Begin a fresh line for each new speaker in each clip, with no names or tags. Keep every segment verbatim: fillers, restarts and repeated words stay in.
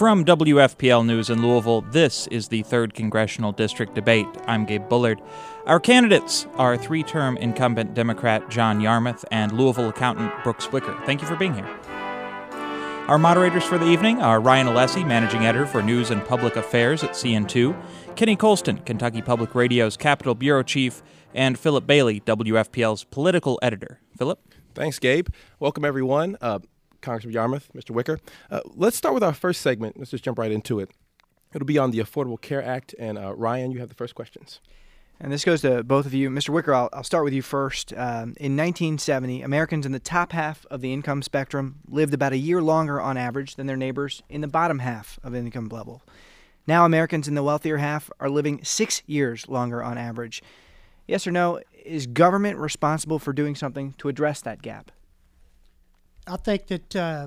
From W F P L News in Louisville, this is the third Congressional District Debate. I'm Gabe Bullard. Our candidates are three-term incumbent Democrat John Yarmuth and Louisville accountant Brooks Wicker. Thank you for being here. Our moderators for the evening are Ryan Alessi, managing editor for News and Public Affairs at C N two, Kenny Colston, Kentucky Public Radio's Capitol Bureau Chief, and Philip Bailey, W F P L's political editor. Philip?
Thanks, Gabe. Welcome, everyone. Uh, Congressman Yarmuth, Mister Wicker. Uh, let's start with our first segment. Let's just jump right into it. It'll be on the Affordable Care Act. And uh, Ryan, you have the first questions.
And this goes to both of you. Mister Wicker, I'll, I'll start with you first. Um, in nineteen seventy, Americans in the top half of the income spectrum lived about a year longer on average than their neighbors in the bottom half of the income level. Now Americans in the wealthier half are living six years longer on average. Yes or no, is government responsible for doing something to address that gap?
I think that, uh,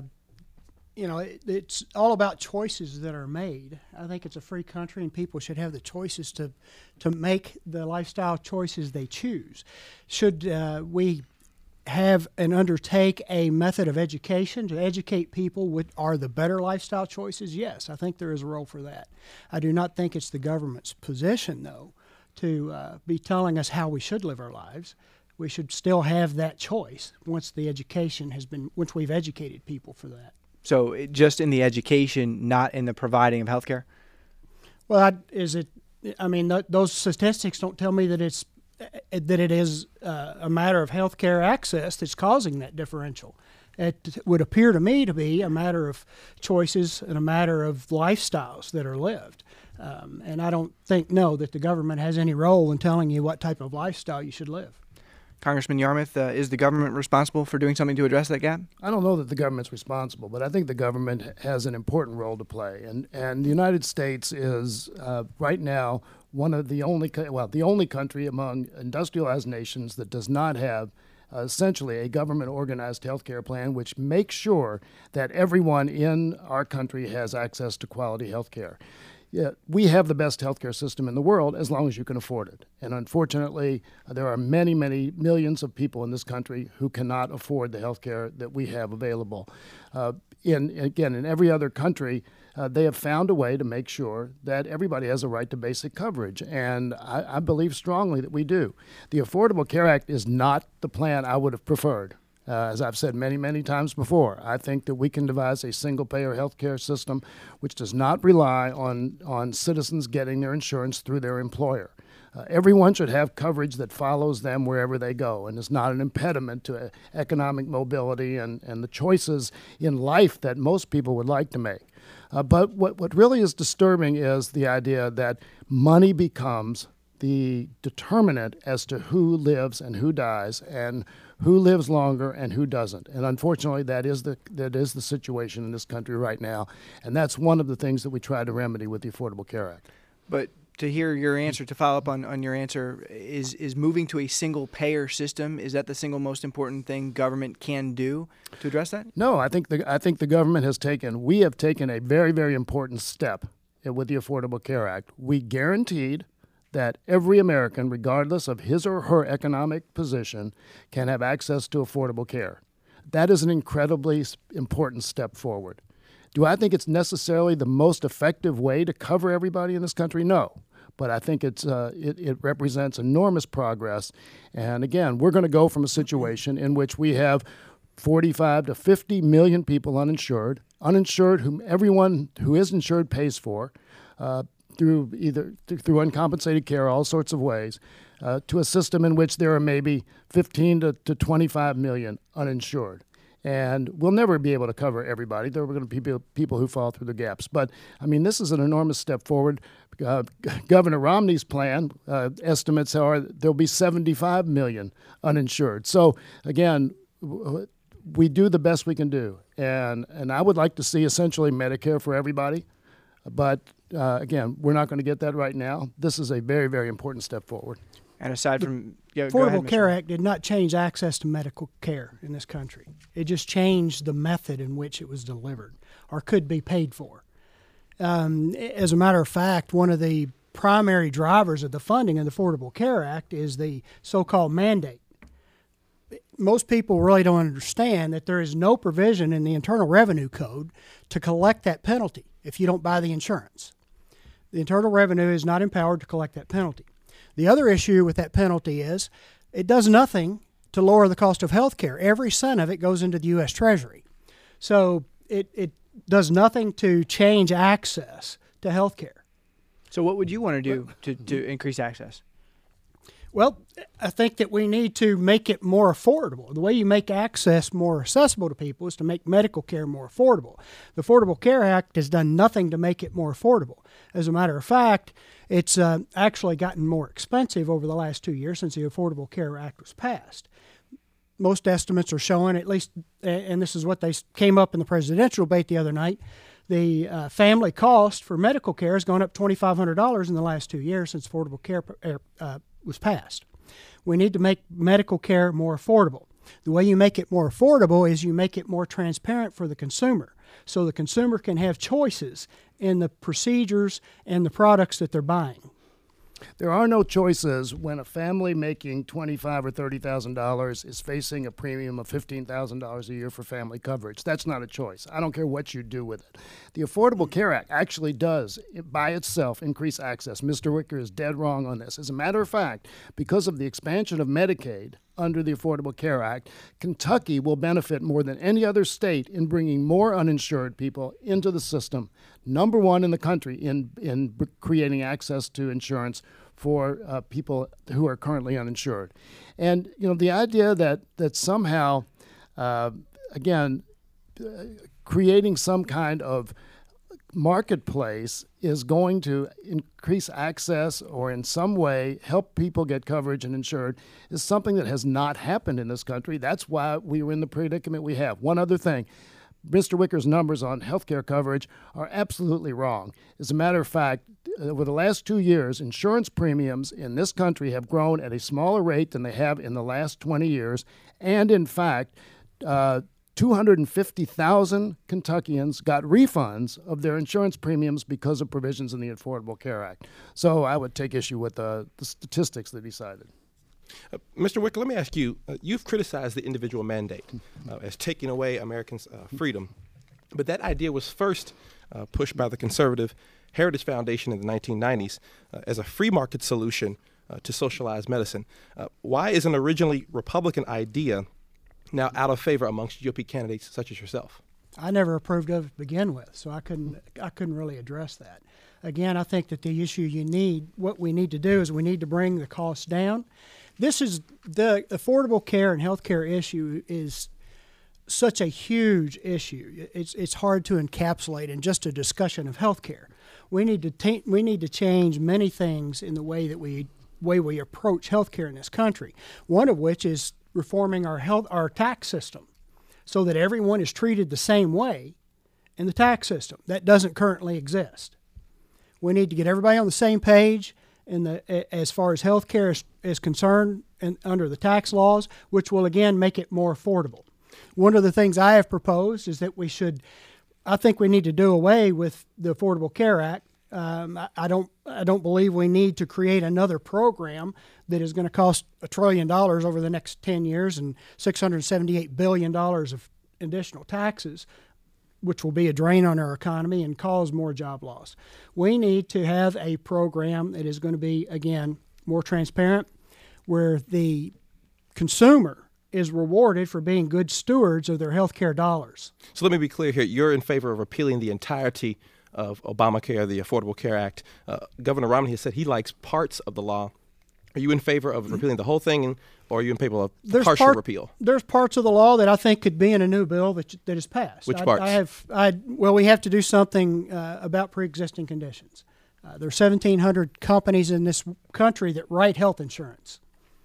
you know, it, it's all about choices that are made. I think it's a free country and people should have the choices to to make the lifestyle choices they choose. Should uh, we have and undertake a method of education to educate people what are the better lifestyle choices? Yes, I think there is a role for that. I do not think it's the government's position, though, to uh, be telling us how we should live our lives. We should still have that choice once the education has been, once we've educated people for that.
So it- just in the education, not in the providing of health care?
Well, I, is it, I mean, th- those statistics don't tell me that it's, uh, that it is uh, a matter of health care access that's causing that differential. It would appear to me to be a matter of choices and a matter of lifestyles that are lived. Um, and I don't think, no, that the government has any role in telling you what type of lifestyle you should live.
Congressman Yarmuth, uh, is the government responsible for doing something to address that gap?
I don't know that the government's responsible, but I think the government has an important role to play. And and the United States is uh, right now one of the only, co- well, the only country among industrialized nations that does not have uh, essentially a government-organized health care plan which makes sure that everyone in our country has access to quality health care. Yeah, we have the best healthcare system in the world as long as you can afford it. And unfortunately, uh, there are many, many millions of people in this country who cannot afford the healthcare that we have available. Uh, in again, in every other country, uh, they have found a way to make sure that everybody has a right to basic coverage. And I, I believe strongly that we do. The Affordable Care Act is not the plan I would have preferred. Uh, as I've said many, many times before, I think that we can devise a single-payer health care system which does not rely on, on citizens getting their insurance through their employer. Uh, everyone should have coverage that follows them wherever they go and is not an impediment to uh, economic mobility and, and the choices in life that most people would like to make. Uh, but what, what really is disturbing is the idea that money becomes the determinant as to who lives and who dies and who lives longer and who doesn't. And unfortunately, that is the that is the situation in this country right now. And that's one of the things that we try to remedy with the Affordable Care Act.
But to hear your answer, to follow up on, on your answer, is, is moving to a single-payer system, is that the single most important thing government can do to address that?
No, I think the I think the government has taken, we have taken a very, very important step with the Affordable Care Act. We guaranteed that every American, regardless of his or her economic position, can have access to affordable care. That is an incredibly important step forward. Do I think it's necessarily the most effective way to cover everybody in this country? No. But I think it's uh, it, it represents enormous progress. And again, we're going to go from a situation in which we have forty-five to fifty million people uninsured, uninsured whom everyone who is insured pays for, uh, through either through uncompensated care, all sorts of ways, uh, to a system in which there are maybe fifteen to twenty-five million uninsured. And we'll never be able to cover everybody. There are going to be people, people who fall through the gaps. But, I mean, this is an enormous step forward. Uh, Governor Romney's plan, uh, estimates are there'll be seventy-five million uninsured. So, again, w- we do the best we can do. And, and I would like to see essentially Medicare for everybody. But, uh, again, we're not going to get that right now. This is a very, very important step forward.
And aside from yeah, go ahead,
Affordable Care Act did not change access to medical care in this country. It just changed the method in which it was delivered or could be paid for. Um, as a matter of fact, one of the primary drivers of the funding of the Affordable Care Act is the so-called mandate. most people really don't understand that there is no provision in the Internal Revenue Code to collect that penalty if you don't buy the insurance. The Internal Revenue is not empowered to collect that penalty. The other issue with that penalty is it does nothing to lower the cost of health care. Every cent of it goes into the U S Treasury. So it, it does nothing to change access to health care.
So what would you want to do to, to increase access?
Well, I think that we need to make it more affordable. The way you make access more accessible to people is to make medical care more affordable. The Affordable Care Act has done nothing to make it more affordable. As a matter of fact, it's uh, actually gotten more expensive over the last two years since the Affordable Care Act was passed. Most estimates are showing, at least, and this is what they came up in the presidential debate the other night, the uh, family cost for medical care has gone up two thousand five hundred dollars in the last two years since Affordable Care uh, was passed. We need to make medical care more affordable. The way you make it more affordable is you make it more transparent for the consumer, so the consumer can have choices in the procedures and the products that they're buying.
There are no choices when a family making twenty-five thousand dollars or thirty thousand dollars is facing a premium of fifteen thousand dollars a year for family coverage. That's not a choice. I don't care what you do with it. The Affordable Care Act actually does, by itself, increase access. Mister Wicker is dead wrong on this. As a matter of fact, because of the expansion of Medicaid under the Affordable Care Act, Kentucky will benefit more than any other state in bringing more uninsured people into the system. Number one in the country in, in creating access to insurance for uh, people who are currently uninsured. And, you know, the idea that, that somehow, uh, again, uh, creating some kind of marketplace is going to increase access or in some way help people get coverage and insured is something that has not happened in this country. That's why we were in the predicament we have. One other thing. Mister Wicker's numbers on health care coverage are absolutely wrong. As a matter of fact, over the last two years, insurance premiums in this country have grown at a smaller rate than they have in the last twenty years. And in fact, uh, two hundred fifty thousand Kentuckians got refunds of their insurance premiums because of provisions in the Affordable Care Act. So I would take issue with the, the statistics that he cited.
Uh, Mister Wicker, let me ask you, uh, you've criticized the individual mandate uh, as taking away Americans' uh, freedom. But that idea was first uh, pushed by the conservative Heritage Foundation in the nineteen nineties uh, as a free market solution uh, to socialized medicine. Uh, why is an originally Republican idea now out of favor amongst G O P candidates such as yourself?
I never approved of it to begin with, so I couldn't I couldn't really address that. Again, I think that the issue you need, what we need to do is we need to bring the costs down. This is the affordable care and health care issue is such a huge issue. It's it's hard to encapsulate in just a discussion of health care. We need to ta- we need to change many things in the way that we way we approach health care in this country. One of which is reforming our health our tax system so that everyone is treated the same way in the tax system. That doesn't currently exist. We need to get everybody on the same page in the as far as health care is, is concerned and under the tax laws, which will again make it more affordable. One of the things I have proposed is that we should, I think we need to do away with the Affordable Care Act. Um, I, I don't, I don't believe we need to create another program that is going to cost a trillion dollars over the next ten years and six hundred seventy-eight billion dollars of additional taxes, which will be a drain on our economy and cause more job loss. We need to have a program that is going to be, again, more transparent, where the consumer is rewarded for being good stewards of their health care dollars.
So let me be clear here. You're in favor of repealing the entirety of Obamacare, the Affordable Care Act. Uh, Governor Romney has said he likes parts of the law. Are you in favor of repealing the whole thing, or are you in favor of
there's
partial
part,
repeal?
There's parts of the law that I think could be in a new bill that that is passed.
Which
I,
parts?
I have, I, well, we have to do something uh, about pre-existing conditions. Uh, there are seventeen hundred companies in this country that write health insurance.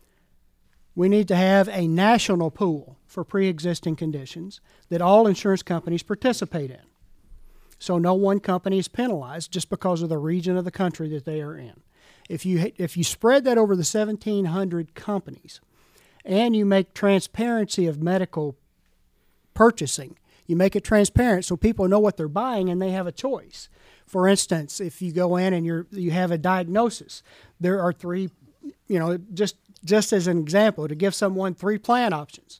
We need to have a national pool for pre-existing conditions that all insurance companies participate in. So no one company is penalized just because of the region of the country that they are in. If you if you spread that over the seventeen hundred companies and you make transparency of medical purchasing, you make it transparent so people know what they're buying and they have a choice. For instance, if you go in and you're you have a diagnosis, there are three, you know, just just as an example, to give someone three plan options.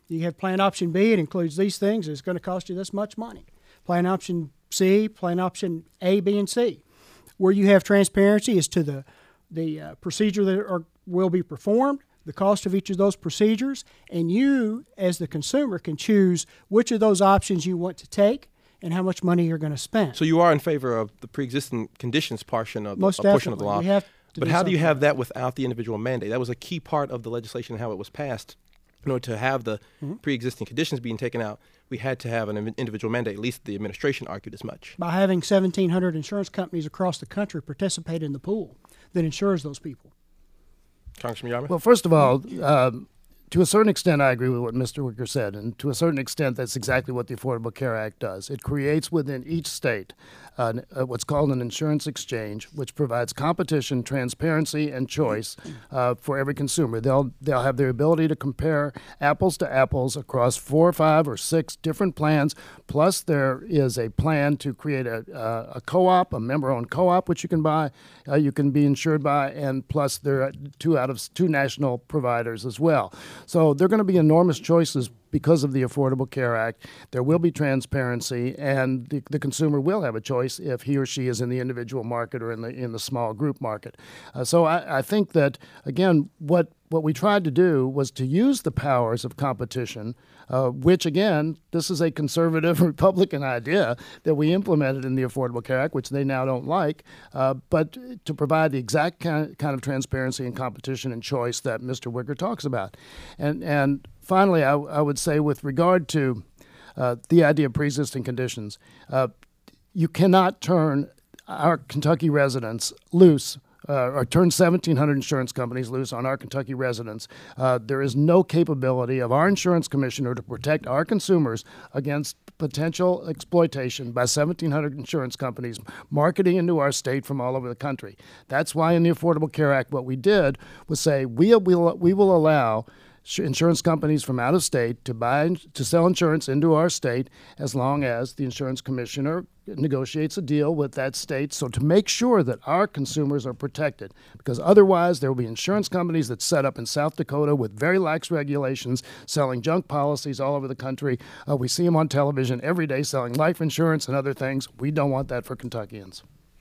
You have plan option B, it includes these things, it's going to cost you this much money. Plan option C, plan option A, B, and C. Where you have transparency as to the, the uh, procedure that are, will be performed, the cost of each of those procedures, and you, as the consumer, can choose which of those options you want to take and how much money you're going to spend.
So you are in favor of the pre-existing conditions portion of the,
Most
a portion of the
definitely.
law.
We have to
but
do
how do you
something
have
about
that without the individual mandate? That was a key part of the legislation and how it was passed. In order to have the mm-hmm. pre-existing conditions being taken out, we had to have an individual mandate. At least the administration argued as much.
By having seventeen hundred insurance companies across the country participate in the pool that insures those people.
Congressman Yarmouth?
Well, first of all, um, to a certain extent, I agree with what Mister Wicker said, and to a certain extent, that's exactly what the Affordable Care Act does. It creates within each state uh, uh, what's called an insurance exchange, which provides competition, transparency, and choice uh, for every consumer. They'll they'll have the ability to compare apples to apples across four, five, or six different plans. Plus, there is a plan to create a, uh, a co-op, a member-owned co-op, which you can buy, uh, you can be insured by, and plus there are two out of two national providers as well. So there are going to be enormous choices because of the Affordable Care Act. There will be transparency, and the, the consumer will have a choice if he or she is in the individual market or in the in the small group market. Uh, so I, I think that, again, what what we tried to do was to use the powers of competition, uh, which, again, this is a conservative Republican idea that we implemented in the Affordable Care Act, which they now don't like, uh, but to provide the exact kind, kind of transparency and competition and choice that Mister Wicker talks about. And, and finally, I, I would say with regard to uh, the idea of pre-existing conditions, uh, you cannot turn our Kentucky residents loose Uh, or turn seventeen hundred insurance companies loose on our Kentucky residents. Uh, there is no capability of our insurance commissioner to protect our consumers against potential exploitation by seventeen hundred insurance companies marketing into our state from all over the country. That's why in the Affordable Care Act, what we did was say we will, we will allow insurance companies from out of state to buy to sell insurance into our state as long as the insurance commissioner negotiates a deal with that state, so to make sure that our consumers are protected, because otherwise there will be insurance companies that set up in South Dakota with very lax regulations selling junk policies all over the country. Uh, we see them on television every day selling life insurance and other things. We don't want that for Kentuckians.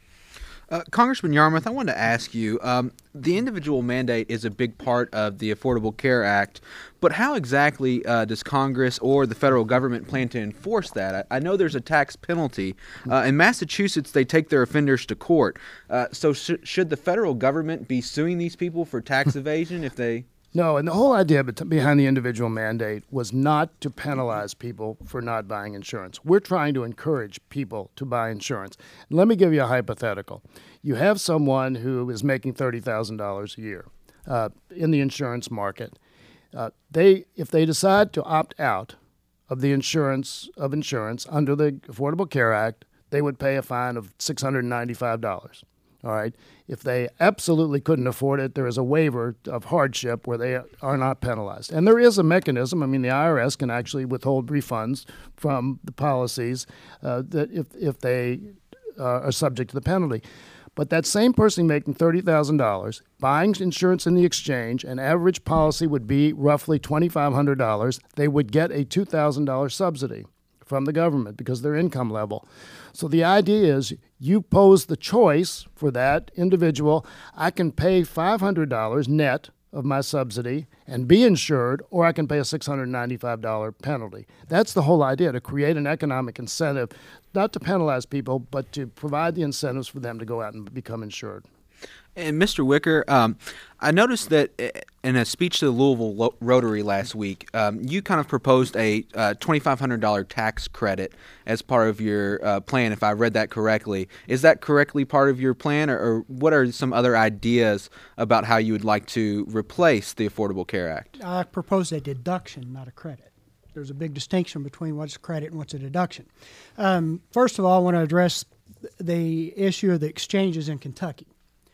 Uh, Congressman Yarmouth, I wanted to ask you, um, the individual mandate is a big part of the Affordable Care Act, but how exactly uh, does Congress or the federal government plan to enforce that? I, I know there's a tax penalty. Uh, in Massachusetts, they take their offenders to court. Uh, so sh- should the federal government be suing these people for tax evasion if they...
No, and the whole idea behind the individual mandate was not to penalize people for not buying insurance. We're trying to encourage people to buy insurance. And let me give you a hypothetical. You have someone who is making thirty thousand dollars a year uh, in the insurance market. Uh, they, if they decide to opt out of the insurance of insurance under the Affordable Care Act, they would pay a fine of six hundred ninety-five dollars. All right. If they absolutely couldn't afford it, there is a waiver of hardship where they are not penalized. And there is a mechanism. I mean, the I R S can actually withhold refunds from the policies uh, that if, if they uh, are subject to the penalty. But that same person making thirty thousand dollars, buying insurance in the exchange, an average policy would be roughly twenty-five hundred dollars. They would get a two thousand dollars subsidy from the government because of their income level. So the idea is you pose the choice for that individual. I can pay five hundred dollars net of my subsidy and be insured, or I can pay a six hundred ninety-five dollars penalty. That's the whole idea, to create an economic incentive, not to penalize people, but to provide the incentives for them to go out and become insured.
And Mister Wicker, um, I noticed that in a speech to the Louisville Lo- Rotary last week, um, you kind of proposed a uh, twenty-five hundred dollars tax credit as part of your uh, plan, if I read that correctly. Is that correctly part of your plan, or, or what are some other ideas about how you would like to replace the Affordable Care Act?
I proposed a deduction, not a credit. There's a big distinction between what's a credit and what's a deduction. Um, first of all, I want to address the issue of the exchanges in Kentucky.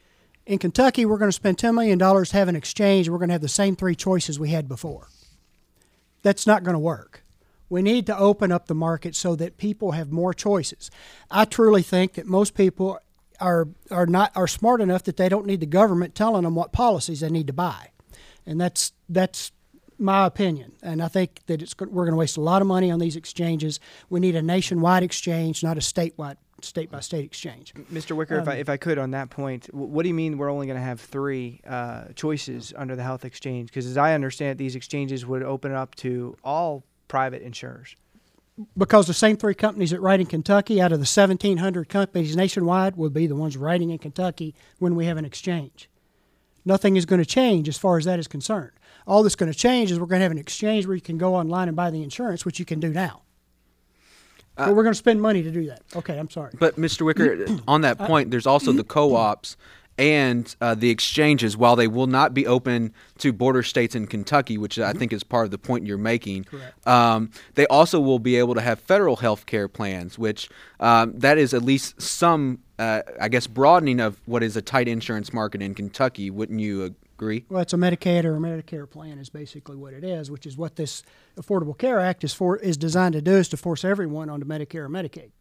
In Kentucky, we're going to spend ten million dollars having an exchange. We're going to have the same three choices we had before. That's not going to work. We need to open up the market so that people have more choices. I truly think that most people are are not are smart enough that they don't need the government telling them what policies they need to buy, and that's that's my opinion, and I think that it's we're going to waste a lot of money on these exchanges. We need a nationwide exchange, not a statewide, state-by-state exchange.
Mister Wicker, um, if, I, if I could on that point, what do you mean we're only going to have three uh, choices under the health exchange? Because as I understand it, these exchanges would open it up to all private insurers.
Because the same three companies that write in Kentucky, out of the seventeen hundred companies nationwide, will be the ones writing in Kentucky when we have an exchange. Nothing is going to change as far as that is concerned. All that's going to change is we're going to have an exchange where you can go online and buy the insurance, which you can do now. Uh, but we're going to spend money to do that. Okay, I'm sorry.
But, Mister Wicker, on that point, there's also the co-ops and uh, the exchanges. While they will not be open to border states in Kentucky, which I think is part of the point you're making, um, they also will be able to have federal health care plans, which um, that is at least some, uh, I guess, broadening of what is a tight insurance market in Kentucky. Wouldn't you agree?
Well, it's a Medicaid or a Medicare plan is basically what it is, which is what this Affordable Care Act is for, is designed to do, is to force everyone onto Medicare or Medicaid.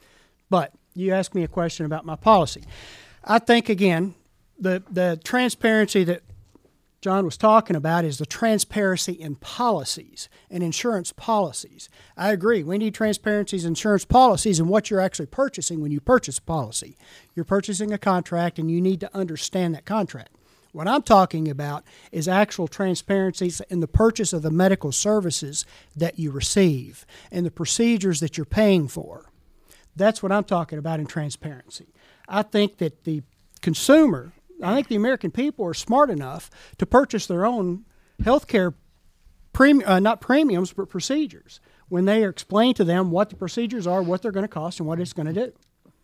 But you asked me a question about my policy. I think, again, the the transparency that John was talking about is the transparency in policies and insurance policies. I agree. We need transparencies in insurance policies and what you're actually purchasing when you purchase a policy. You're purchasing a contract, and you need to understand that contract. What I'm talking about is actual transparencies in the purchase of the medical services that you receive and the procedures that you're paying for. That's what I'm talking about in transparency. I think that the consumer, I think the American people are smart enough to purchase their own health care, premium, uh, not premiums, but procedures, when they are explained to them what the procedures are, what they're going to cost, and what it's going to do.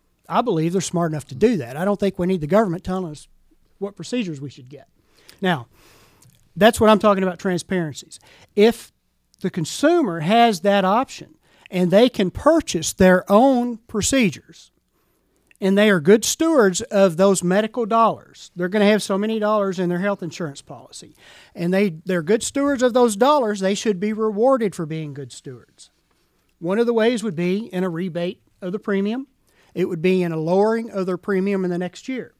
I believe they're smart enough to do that. I don't think we need the government telling us what procedures we should get. Now, that's what I'm talking about, transparencies. If the consumer has that option and they can purchase their own procedures, and they are good stewards of those medical dollars. They're going to have so many dollars in their health insurance policy. And they, they're good stewards of those dollars. They should be rewarded for being good stewards. One of the ways would be in a rebate of the premium. It would be in a lowering of their premium in the next year.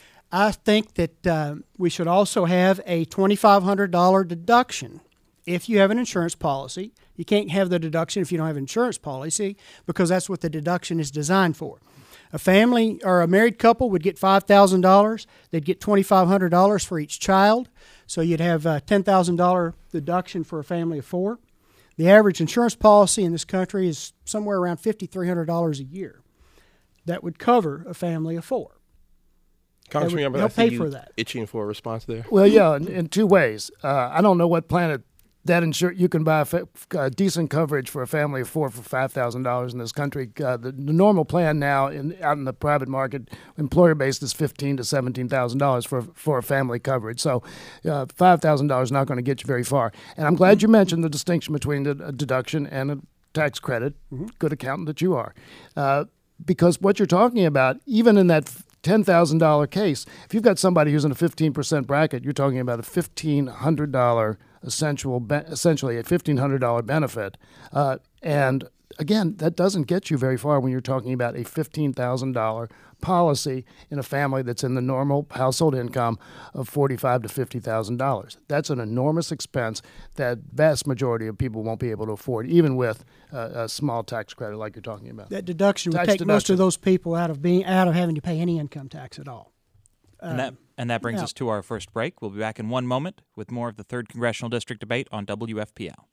I think that uh, we should also have a twenty-five hundred dollars deduction if you have an insurance policy. You can't have the deduction if you don't have an insurance policy, because that's what the deduction is designed for. A family or a married couple would get five thousand dollars. They'd get twenty-five hundred dollars for each child. So you'd have a ten thousand dollars deduction for a family of four. The average insurance policy in this country is somewhere around five thousand three hundred dollars a year. That would cover a family of four.
Congressman,
they'll pay for that.
Itching for a response there.
Well, yeah, in, in two ways. Uh, I don't know what planet that insure you can buy a fa- uh, decent coverage for a family of four for five thousand dollars in this country. Uh, the, the normal plan now in out in the private market, employer based, is fifteen to seventeen thousand dollars for for a family coverage. So, uh, five thousand dollars is not going to get you very far. And I'm glad you mentioned the distinction between a, a deduction and a tax credit. Mm-hmm. Good accountant that you are, uh, because what you're talking about, even in that ten thousand dollars case, if you've got somebody who's in a fifteen percent bracket, you're talking about a fifteen hundred dollars essential, be- essentially a fifteen hundred dollars benefit. Uh, and again, that doesn't get you very far when you're talking about a fifteen thousand dollars policy in a family that's in the normal household income of forty-five thousand to fifty thousand dollars. That's an enormous expense that vast majority of people won't be able to afford, even with uh, a small tax credit like you're talking about.
That deduction would
Tax
take
deduction.
most of those people out of being out of having to pay any income tax at all.
And that and that brings
yeah.
us to our first break. We'll be back in one moment with more of the third Congressional District debate on W F P L.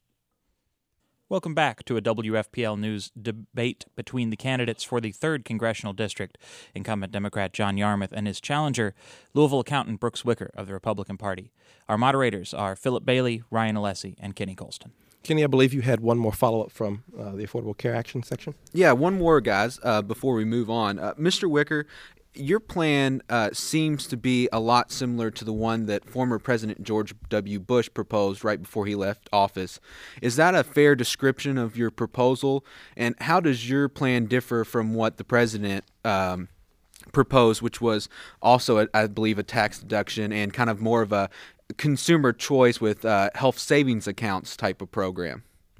Welcome back to a W F P L News debate between the candidates for the third Congressional District, incumbent Democrat John Yarmuth and his challenger, Louisville accountant Brooks Wicker of the Republican Party. Our moderators are Philip Bailey, Ryan Alessi, and Kenny Colston.
Kenny, I believe you had one more follow-up from uh, the Affordable Care Action section.
Yeah, one more, guys, uh, before we move on. Uh, Mister Wicker, your plan uh, seems to be a lot similar to the one that former President George W. Bush proposed right before he left office. Is that a fair description of your proposal? And how does your plan differ from what the president um, proposed, which was also, I believe, a tax deduction and kind of more of a consumer choice with uh, health savings accounts type of program?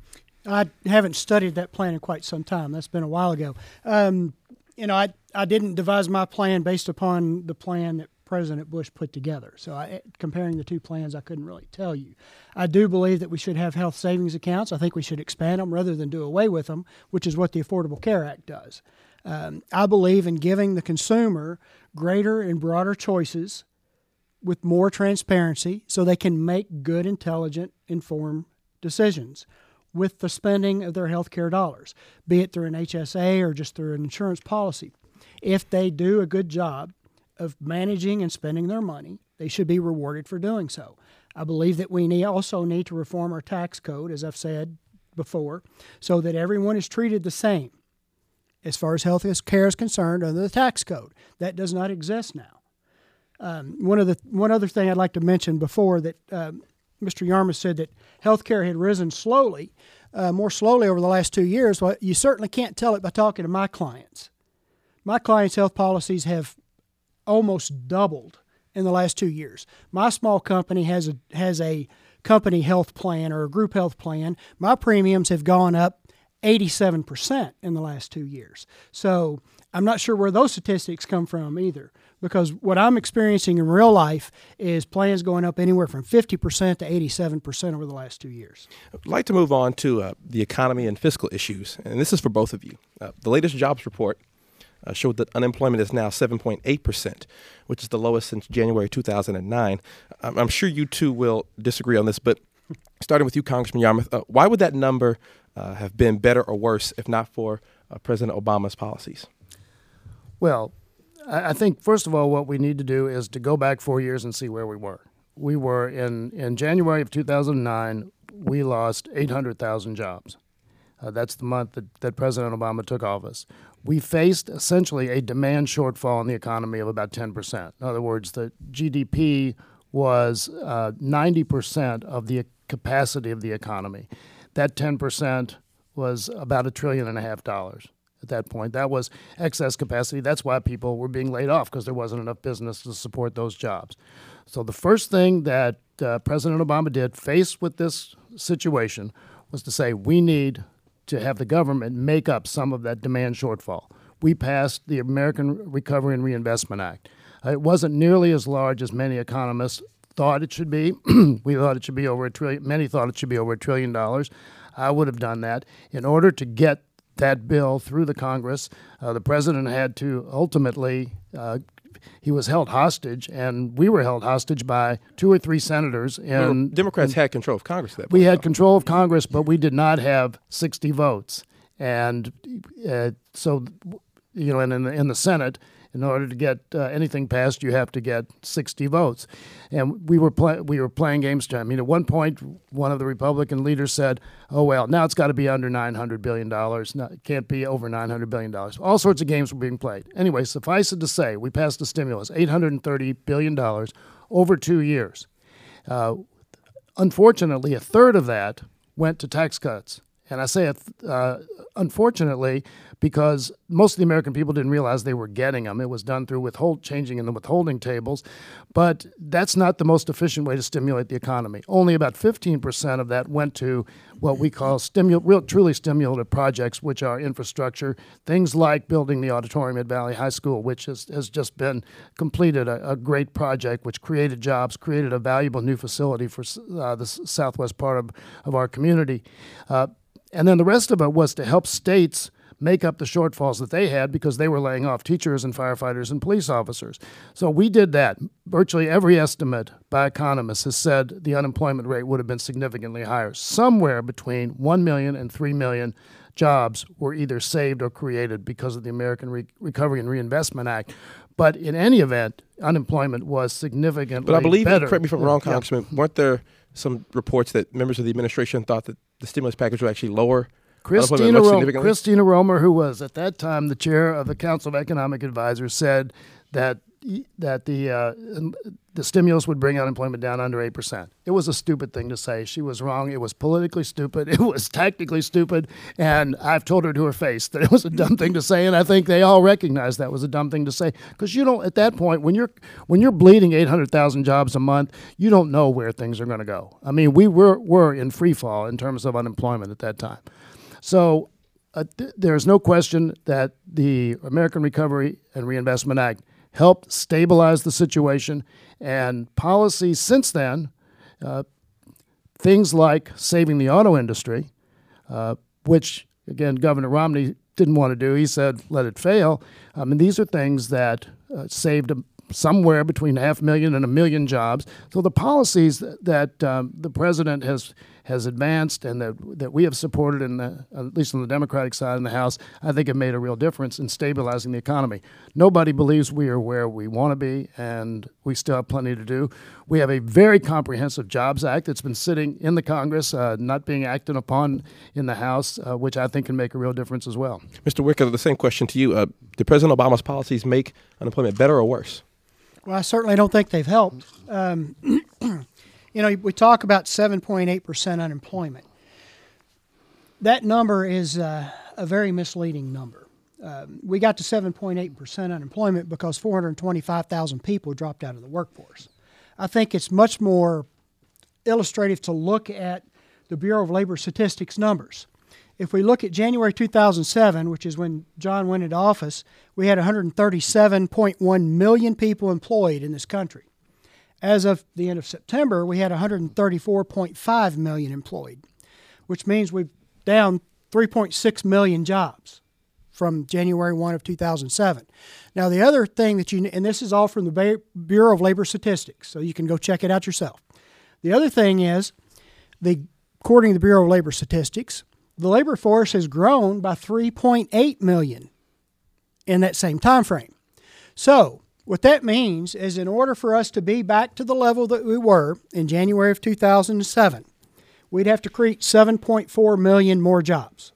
I haven't studied that plan in quite some time. That's been a while ago. Um, you know, I I didn't devise my plan based upon the plan that President Bush put together. So I, comparing the two plans, I couldn't really tell you. I do believe that we should have health savings accounts. I think we should expand them rather than do away with them, which is what the Affordable Care Act does. Um, I believe in giving the consumer greater and broader choices with more transparency so they can make good, intelligent, informed decisions with the spending of their health care dollars, be it through an H S A or just through an insurance policy. If they do a good job of managing and spending their money, they should be rewarded for doing so. I believe that we need, also need to reform our tax code, as I've said before, so that everyone is treated the same as far as health care is concerned under the tax code. That does not exist now. Um, one of the one other thing I'd like to mention before that um, Mister Yarmouth said that health care had risen slowly, uh, more slowly over the last two years. Well, you certainly can't tell it by talking to my clients. My clients' health policies have almost doubled in the last two years. My small company has a has a company health plan or a group health plan. My premiums have gone up eighty-seven percent in the last two years. So I'm not sure where those statistics come from either, because what I'm experiencing in real life is plans going up anywhere from fifty percent to eighty-seven percent over the last two years.
I'd like to move on to uh, the economy and fiscal issues, and this is for both of you. Uh, the latest jobs report uh, showed that unemployment is now seven point eight percent, which is the lowest since January two thousand nine. I'm, I'm sure you two will disagree on this, but starting with you, Congressman Yarmouth, uh, why would that number uh, have been better or worse if not for uh, President Obama's policies?
Well, I think, first of all, what we need to do is to go back four years and see where we were. We were in, in January of two thousand nine, we lost eight hundred thousand jobs. Uh, that's the month that, that President Obama took office. We faced essentially a demand shortfall in the economy of about ten percent. In other words, the G D P was uh, ninety percent of the capacity of the economy. That ten percent was about a trillion and a half dollars. At that point, that was excess capacity. That's why people were being laid off, because there wasn't enough business to support those jobs. So the first thing that uh, President Obama did, faced with this situation, was to say we need to have the government make up some of that demand shortfall. We passed the American Recovery and Reinvestment Act. Uh, it wasn't nearly as large as many economists thought it should be. We thought it should be over a trillion. Many thought it should be over a trillion dollars. I would have done that. In order to get that bill through the Congress, uh, the president had to ultimately, uh, he was held hostage, and we were held hostage by two or three senators. And
well, Democrats had control of Congress at that point.
We had control of Congress, but we did not have sixty votes. And uh, so, you know, and in the, in the Senate, in order to get uh, anything passed, you have to get sixty votes. And we were play- we were playing games to I mean, at one point, one of the Republican leaders said, oh, well, now it's got to be under nine hundred billion dollars. No, it can't be over nine hundred billion dollars. All sorts of games were being played. Anyway, suffice it to say, we passed a stimulus, eight hundred thirty billion dollars over two years. Uh, unfortunately, a third of that went to tax cuts. And I say, uh, unfortunately, because most of the American people didn't realize they were getting them. It was done through withhold changing in the withholding tables. But that's not the most efficient way to stimulate the economy. Only about fifteen percent of that went to what we call stimul- real, truly stimulative projects, which are infrastructure, things like building the auditorium at Valley High School, which has, has just been completed, a, a great project which created jobs, created a valuable new facility for uh, the southwest part of, of our community. Uh, And then the rest of it was to help states make up the shortfalls that they had because they were laying off teachers and firefighters and police officers. So we did that. Virtually every estimate by economists has said the unemployment rate would have been significantly higher. Somewhere between one million and three million jobs were either saved or created because of the American Re- Recovery and Reinvestment Act. But in any event, unemployment was significantly
better. But I believe,
better.
correct me if I'm wrong,
Yeah.
Congressman, weren't there some reports that members of the administration thought that the stimulus package would actually lower
Christina,
much
Ro-
significantly?
Christina Romer, who was at that time the chair of the Council of Economic Advisors, said that that the uh, the stimulus would bring unemployment down under eight percent. It was a stupid thing to say. She was wrong. It was politically stupid. It was tactically stupid. And I've told her to her face that it was a dumb thing to say. And I think they all recognize that was a dumb thing to say. Because you don't, at that point, when you're when you're bleeding eight hundred thousand jobs a month, you don't know where things are going to go. I mean, we were, were in free fall in terms of unemployment at that time. So uh, th- there's no question that the American Recovery and Reinvestment Act helped stabilize the situation, and policies since then, uh, things like saving the auto industry, uh, which, again, Governor Romney didn't want to do. He said, let it fail. I mean, these are things that uh, saved a somewhere between half a million and a million jobs. So the policies that, that um, the president has has advanced and that that we have supported, in the, at least on the Democratic side in the House, I think have made a real difference in stabilizing the economy. Nobody believes we are where we want to be, and we still have plenty to do. We have a very comprehensive Jobs Act that's been sitting in the Congress, uh, not being acted upon in the House, uh, which I think can make a real difference as well.
Mister Wicker, the same question to you. Uh, did President Obama's policies make unemployment better or worse?
Well, I certainly don't think they've helped. Um, you know, we talk about seven point eight percent unemployment. That number is uh, a very misleading number. Um, we got to seven point eight percent unemployment because four hundred twenty-five thousand people dropped out of the workforce. I think it's much more illustrative to look at the Bureau of Labor Statistics numbers. If we look at January two thousand seven, which is when John went into office, we had one hundred thirty-seven point one million people employed in this country. As of the end of September, we had one hundred thirty-four point five million employed, which means we've down three point six million jobs from January first of two thousand seven. Now, the other thing that you, and this is all from the Bureau of Labor Statistics, so you can go check it out yourself. The other thing is, the according to the Bureau of Labor Statistics, the labor force has grown by three point eight million in that same time frame. So what that means is, in order for us to be back to the level that we were in January of two thousand seven, we'd have to create seven point four million more jobs.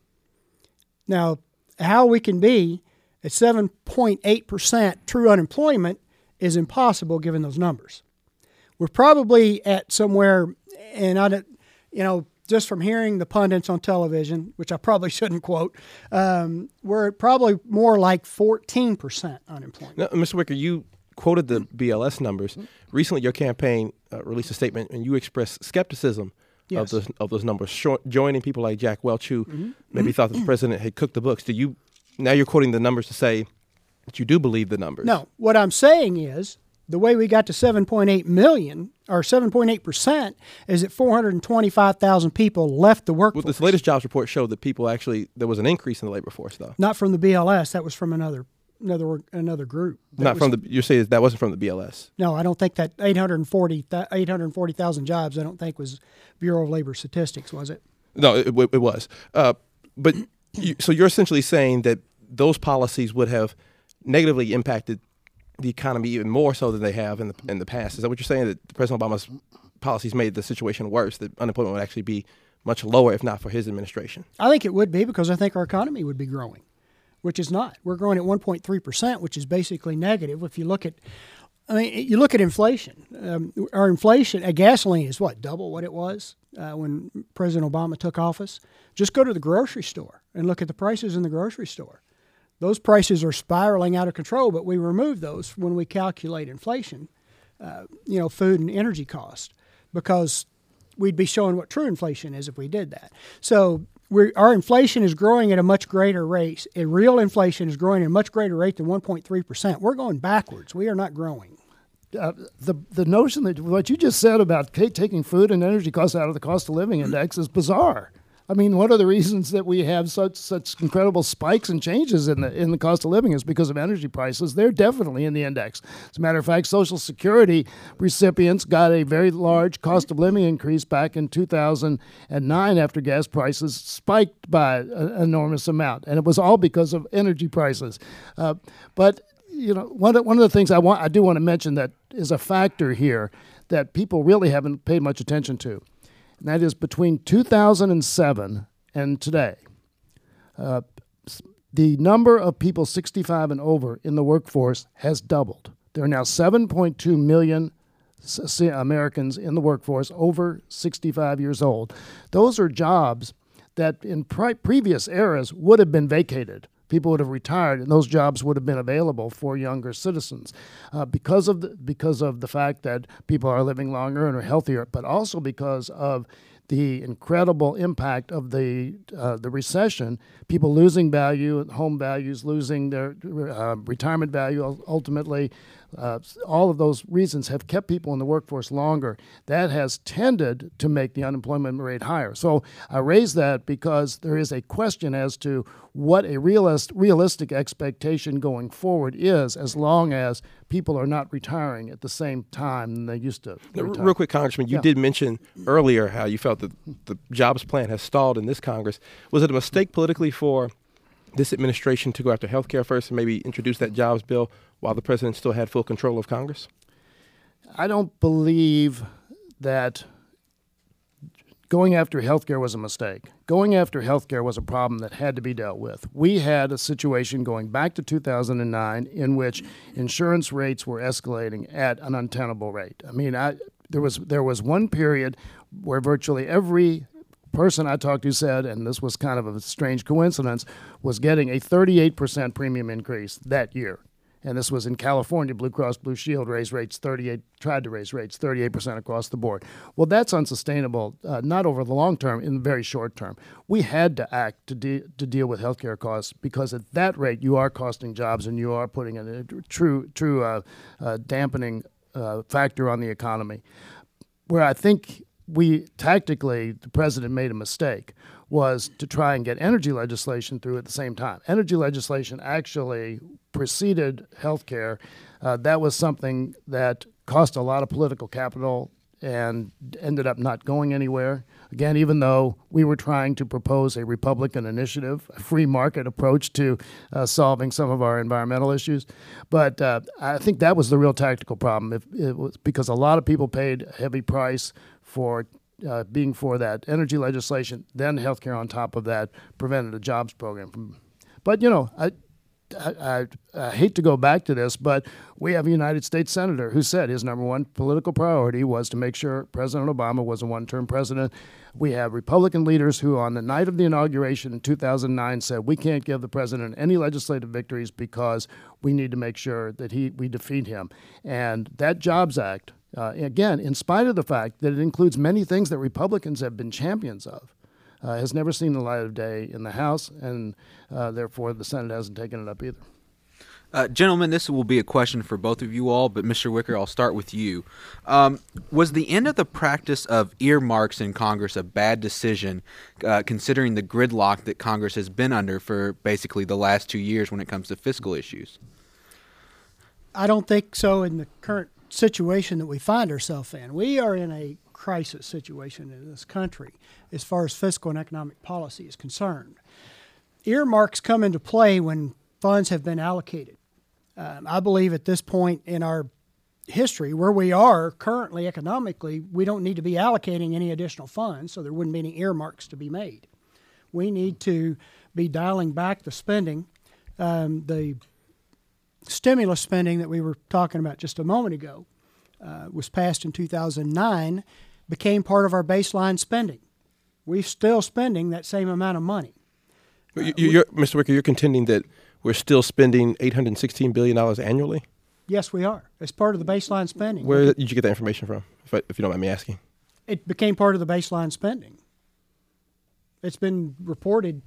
Now, how we can be at seven point eight percent true unemployment is impossible given those numbers. We're probably at somewhere, and I don't, you know, just from hearing the pundits on television, which I probably shouldn't quote, um, we're probably more like fourteen percent unemployment.
Now, Mister Wicker, you quoted the B L S numbers. Recently, your campaign uh, released a statement, and you expressed skepticism yes. of, those, of those numbers, Short, joining people like Jack Welch, who mm-hmm. maybe thought that the president had cooked the books. Do you now you're quoting the numbers to say that you do believe the numbers?
No. What I'm saying is, the way we got to seven point eight million, or seven point eight percent, is that four hundred twenty-five thousand people left the workforce.
Well, this latest jobs report showed that people actually, there was an increase in the labor force, though.
Not from the B L S. That was from another another another group. That
Not
was,
from the, you're saying that wasn't from the B L S?
No, I don't think that eight hundred forty thousand jobs, I don't think was Bureau of Labor Statistics, was it?
No, it, it was. Uh, but you, so you're essentially saying that those policies would have negatively impacted the economy even more so than they have in the in the past. Is that what you're saying, that President Obama's policies made the situation worse, that unemployment would actually be much lower if not for his administration?
I think it would be, because I think our economy would be growing, which is not. We're growing at one point three percent, which is basically negative. If you look at, I mean, you look at inflation. Um, our inflation, a gasoline is what, double what it was uh, when President Obama took office? Just go to the grocery store and look at the prices in the grocery store. Those prices are spiraling out of control, but we remove those when we calculate inflation, uh, you know, food and energy cost, because we'd be showing what true inflation is if we did that. So we're, our inflation is growing at a much greater rate. A real inflation is growing at a much greater rate than one point three percent. We're going backwards. We are not growing.
Uh, the the notion that what you just said about taking food and energy costs out of the cost of living index is bizarre. I mean, one of the reasons that we have such such incredible spikes and changes in the in the cost of living is because of energy prices. They're definitely in the index. As a matter of fact, Social Security recipients got a very large cost of living increase back in two thousand nine after gas prices spiked by an enormous amount, and it was all because of energy prices. Uh, but you know, one of, one of the things I want I do want to mention that is a factor here that people really haven't paid much attention to. And that is, between two thousand seven and today, uh, the number of people sixty-five and over in the workforce has doubled. There are now seven point two million Americans in the workforce over sixty-five years old. Those are jobs that in pre- previous eras would have been vacated. People would have retired, and those jobs would have been available for younger citizens uh, because of the, because of the fact that people are living longer and are healthier, but also because of the incredible impact of the uh, the recession, people losing value, home values, losing their uh, retirement value ultimately. Uh, all of those reasons have kept people in the workforce longer. That has tended to make the unemployment rate higher. So I raise that because there is a question as to what a realist, realistic expectation going forward is, as long as people are not retiring at the same time than they used to.
Now,
retire.
real quick, Congressman, you
Yeah.
did mention earlier how you felt that the jobs plan has stalled in this Congress. Was it a mistake politically for this administration to go after health care first and maybe introduce that jobs bill while the president still had full control of Congress?
I don't believe that going after health care was a mistake. Going after health care was a problem that had to be dealt with. We had a situation going back to two thousand nine in which insurance rates were escalating at an untenable rate. I mean, I, there was there was one period where virtually every person I talked to said, and this was kind of a strange coincidence, was getting a thirty-eight percent premium increase that year. And this was in California. Blue Cross Blue Shield raised rates thirty-eight, tried to raise rates thirty-eight percent across the board. Well, that's unsustainable, uh, not over the long term, in the very short term. We had to act to, de- to deal with healthcare costs because at that rate you are costing jobs and you are putting in a true, true uh, uh, dampening uh, factor on the economy. Where I think we tactically, the president made a mistake, was to try and get energy legislation through at the same time. Energy legislation actually preceded health care. Uh, that was something that cost a lot of political capital and ended up not going anywhere. Again, even though we were trying to propose a Republican initiative, a free market approach to uh, solving some of our environmental issues. But uh, I think that was the real tactical problem. If it was because a lot of people paid a heavy price for uh, being for that energy legislation, then healthcare on top of that prevented a jobs program. From, but, you know, I, I, I, I hate to go back to this, but we have a United States senator who said his number one political priority was to make sure President Obama was a one-term president. We have Republican leaders who, on the night of the inauguration in two thousand nine, said we can't give the president any legislative victories because we need to make sure that he we defeat him. And that Jobs Act, uh, again, in spite of the fact that it includes many things that Republicans have been champions of, Uh, has never seen the light of day in the House, and uh, therefore the Senate hasn't taken it up either.
Uh, gentlemen, this will be a question for both of you all, but Mister Wicker, I'll start with you. Um, was the end of the practice of earmarks in Congress a bad decision, uh, considering the gridlock that Congress has been under for basically the last two years when it comes to fiscal issues?
I don't think so in the current situation that we find ourselves in. We are in a crisis situation in this country as far as fiscal and economic policy is concerned. Earmarks come into play when funds have been allocated. Um, I believe at this point in our history, where we are currently economically, we don't need to be allocating any additional funds, so there wouldn't be any earmarks to be made. We need to be dialing back the spending. Um, the stimulus spending that we were talking about just a moment ago uh, was passed in two thousand nine, became part of our baseline spending. We're still spending that same amount of money.
Uh, you, you're, Mister Wicker, you're contending that we're still spending eight hundred sixteen billion dollars annually?
Yes, we are. It's part of the baseline spending.
Where did you get that information from, if, I, if you don't mind me asking?
It became part of the baseline spending. It's been reported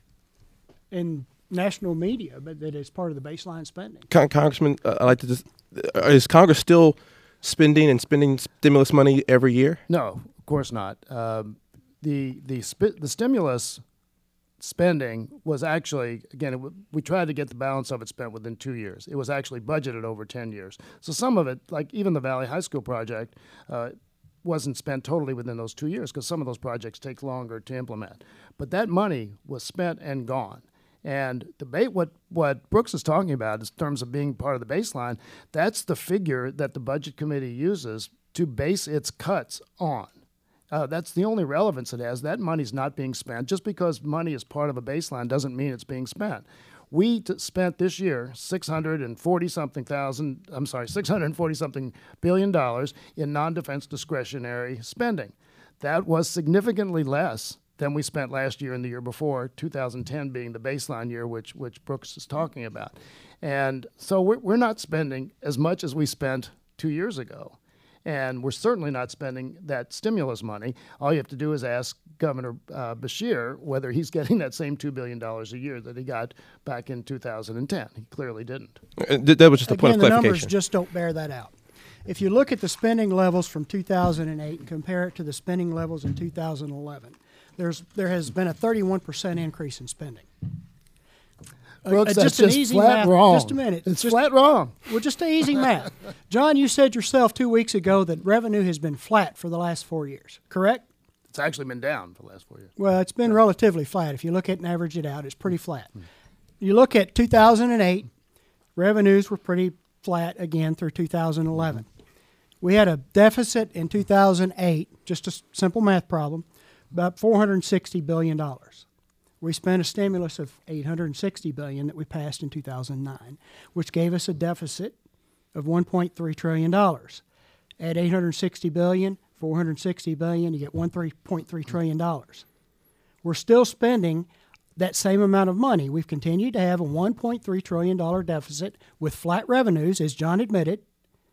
in national media, but that it's part of the baseline spending.
Con- Congressman, uh, I'd like to just, uh, is Congress still spending and spending stimulus money every year?
No, of course not. Um, the the sp- the stimulus spending was actually, again, it w- we tried to get the balance of it spent within two years. It was actually budgeted over ten years. So some of it, like even the Valley High School project, uh, wasn't spent totally within those two years because some of those projects take longer to implement. But that money was spent and gone. And debate what, what Brooks is talking about in terms of being part of the baseline, that's the figure that the Budget Committee uses to base its cuts on. Uh, that's the only relevance it has. That money's not being spent. Just because money is part of a baseline doesn't mean it's being spent. We t- spent this year six hundred forty something thousand, I'm sorry, six hundred forty something billion dollars in non-defense discretionary spending. That was significantly less than we spent last year and the year before, two thousand ten being the baseline year, which which Brooks is talking about. And so we're, we're not spending as much as we spent two years ago. And we're certainly not spending that stimulus money. All you have to do is ask Governor uh, Beshear whether he's getting that same two billion dollars a year that he got back in two thousand ten. He clearly didn't.
Uh, that was just a
Again,
point of
the
clarification.
numbers just don't bear that out. If you look at the spending levels from two thousand eight and compare it to the spending levels in two thousand eleven, there's there has been a thirty-one percent increase in spending.
Brooks,
Uh,
that's
just an
just
easy
flat
math.
wrong.
Just a minute.
It's
just,
flat wrong.
Well, just an easy math. John, you said yourself two weeks ago that revenue has been flat for the last four years, correct?
It's actually been down for the last four years.
Well, it's been relatively flat. If you look at and average it out, it's pretty flat. You look at two thousand eight, revenues were pretty flat again through two thousand eleven. We had a deficit in two thousand eight, just a s- simple math problem, about four hundred sixty billion dollars. We spent a stimulus of eight hundred sixty billion dollars that we passed in two thousand nine, which gave us a deficit of one point three trillion dollars. At eight hundred sixty billion dollars, four hundred sixty billion dollars, you get one point three trillion dollars. We're still spending that same amount of money. We've continued to have a one point three trillion dollars deficit with flat revenues, as John admitted.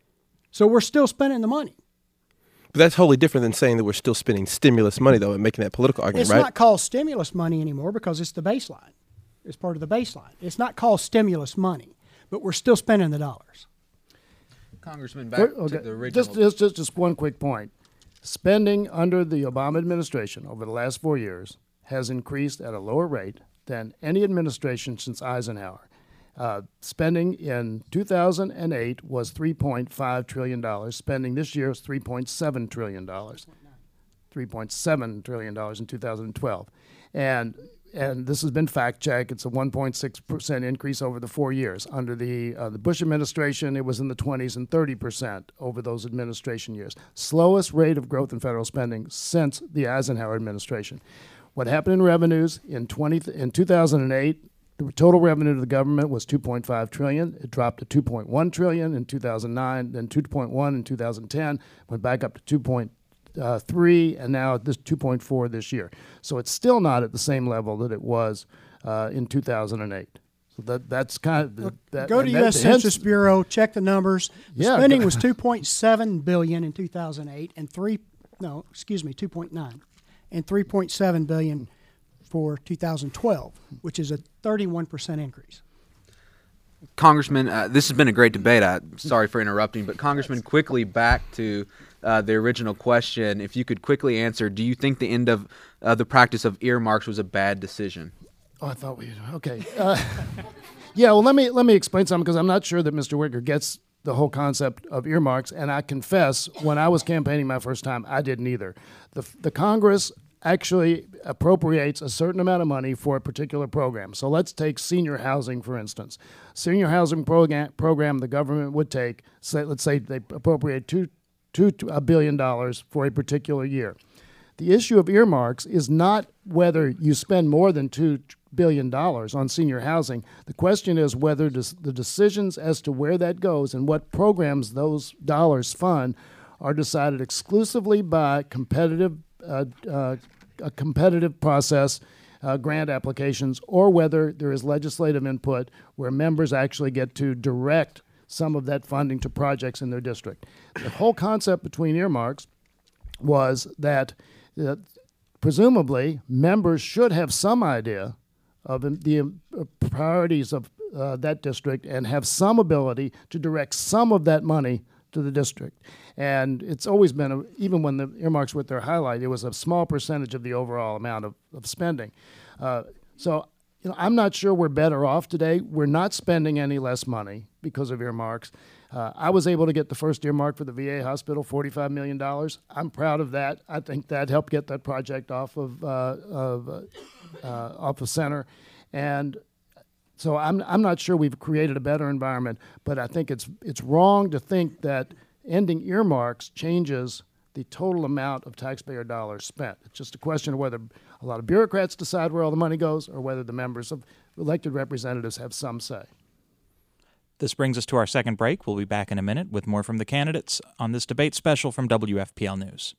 So we're still spending the money.
But that's wholly different than saying that we're still spending stimulus money, though, and making that political argument,
It's
right?
not called stimulus money anymore because it's the baseline. It's part of the baseline. It's not called stimulus money, but we're still spending the dollars.
Congressman, back
Okay,
to the original.
Just, just, just, just one quick point. Spending under the Obama administration over the last four years has increased at a lower rate than any administration since Eisenhower. Uh, spending in two thousand eight was three point five trillion dollars. Spending this year is three point seven trillion dollars. three point seven trillion dollars in two thousand twelve. And and this has been fact-checked. It's a one point six percent increase over the four years. Under the uh, the Bush administration, it was in the twenties and thirty percent over those administration years. Slowest rate of growth in federal spending since the Eisenhower administration. What happened in revenues in twenty in two thousand eight? The total revenue to the government was two point five trillion dollars. It dropped to two point one trillion dollars in two thousand nine, then two point one in two thousand ten, went back up to two point three, and now at this two point four this year. So it's still not at the same level that it was uh, in two thousand eight. So that that's kind of the, that.
Go to
that,
U S
hence-
Census Bureau, check the numbers. The
Yeah,
spending
go-
was two point seven billion dollars in two thousand eight and three no, excuse me, two point nine and three point seven billion dollars for two thousand twelve, which is a thirty-one percent increase.
Congressman, uh, this has been a great debate. I'm sorry for interrupting, but Congressman, quickly back to uh, the original question. If you could quickly answer, do you think the end of uh, the practice of earmarks was a bad decision?
Oh, I thought we okay. Uh, yeah, well, let me let me explain something because I'm not sure that Mister Wicker gets the whole concept of earmarks. And I confess, when I was campaigning my first time, I didn't either. The the Congress actually appropriates a certain amount of money for a particular program. So let's take senior housing, for instance. Senior housing program, program the government would take, say, let's say they appropriate two, two, a billion dollars for a particular year. The issue of earmarks is not whether you spend more than two billion dollars on senior housing. The question is whether des- the decisions as to where that goes and what programs those dollars fund are decided exclusively by competitive uh, uh, a competitive process, uh, grant applications, or whether there is legislative input where members actually get to direct some of that funding to projects in their district. The whole concept between earmarks was that uh, presumably members should have some idea of the uh, priorities of uh, that district and have some ability to direct some of that money to the district. And it's always been, a, even when the earmarks were at their highlight, it was a small percentage of the overall amount of, of spending. Uh, so, you know, I'm not sure we're better off today. We're not spending any less money because of earmarks. Uh, I was able to get the first earmark for the V A hospital, forty-five million dollars. I'm proud of that. I think that helped get that project off of, uh, of uh, uh, off of center. And so I'm I'm not sure we've created a better environment, but I think it's it's wrong to think that ending earmarks changes the total amount of taxpayer dollars spent. It's just a question of whether a lot of bureaucrats decide where all the money goes or whether the members of elected representatives have some say.
This brings us to our second break. We'll be back in a minute with more from the candidates on this debate special from W F P L News.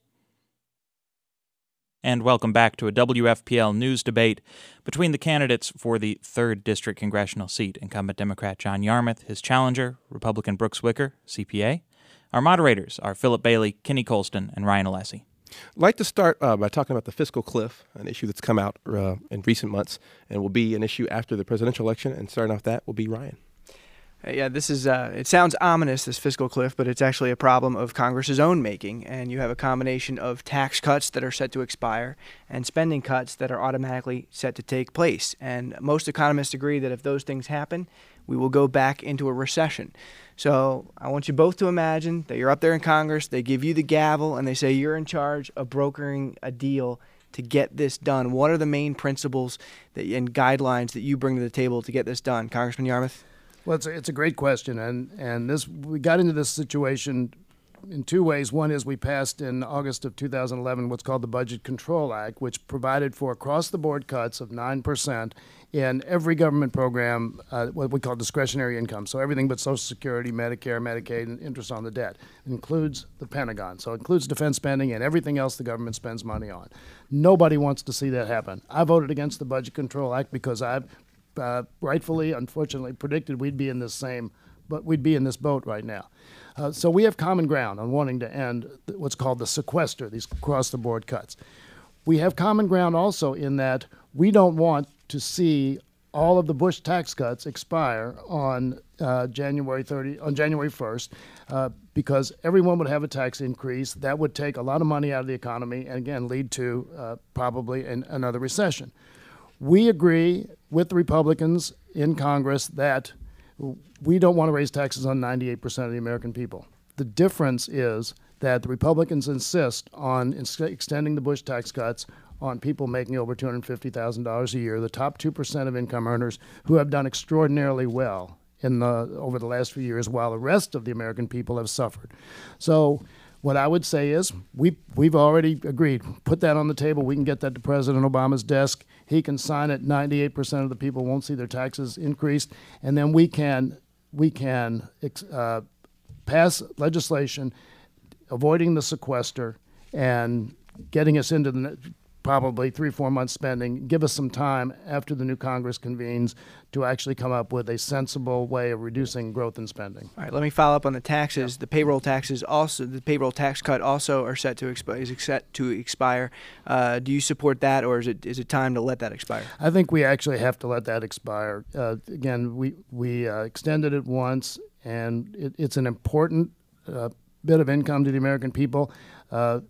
And welcome back to a W F P L News debate between the candidates for the third District congressional seat, incumbent Democrat John Yarmuth, his challenger, Republican Brooks Wicker, C P A, Our moderators are Philip Bailey, Kenny Colston, and Ryan Alessi.
I'd like to start uh, by talking about the fiscal cliff, an issue that's come out uh, in recent months and will be an issue after the presidential election. And starting off that will be Ryan.
Yeah, this is, uh, it sounds ominous, this fiscal cliff, but it's actually a problem of Congress's own making. And you have a combination of tax cuts that are set to expire and spending cuts that are automatically set to take place. And most economists agree that if those things happen, we will go back into a recession. So I want you both to imagine that you're up there in Congress, they give you the gavel, and they say you're in charge of brokering a deal to get this done. What are the main principles that, and guidelines that you bring to the table to get this done? Congressman Yarmuth?
Well, it's a, it's a great question, and and this we got into this situation in two ways. One is we passed in August of two thousand eleven what's called the Budget Control Act, which provided for across-the-board cuts of nine percent in every government program, uh, what we call discretionary income. So everything but Social Security, Medicare, Medicaid, and interest on the debt. It includes the Pentagon. So it includes defense spending and everything else the government spends money on. Nobody wants to see that happen. I voted against the Budget Control Act because I've Uh, rightfully, unfortunately, predicted we'd be in this same, but we'd be in this boat right now. Uh, so we have common ground on wanting to end what's called the sequester, these across-the-board cuts. We have common ground also in that we don't want to see all of the Bush tax cuts expire on uh, January thirtieth, on January first, uh, because everyone would have a tax increase that would take a lot of money out of the economy and again lead to uh, probably an, another recession. We agree with the Republicans in Congress that we don't want to raise taxes on ninety-eight percent of the American people. The difference is that the Republicans insist on ins- extending the Bush tax cuts on people making over two hundred fifty thousand dollars a year, the top two percent of income earners who have done extraordinarily well in the, over the last few years while the rest of the American people have suffered. So what I would say is we, we've already agreed. Put that on the table. We can get that to President Obama's desk. He can sign it. ninety-eight percent of the people won't see their taxes increased. And then we can, we can uh, pass legislation avoiding the sequester and getting us into the probably three, four months spending, give us some time after the new Congress convenes to actually come up with a sensible way of reducing growth in spending.
All right, let me follow up on the taxes. Yeah. The payroll taxes also, the payroll tax cut also are set to expire. Is set to expire. Uh, do you support that, or is it is it time to let that expire?
I think we actually have to let that expire. Uh, again, we we uh, extended it once, and it, it's an important uh, bit of income to the American people. Uh,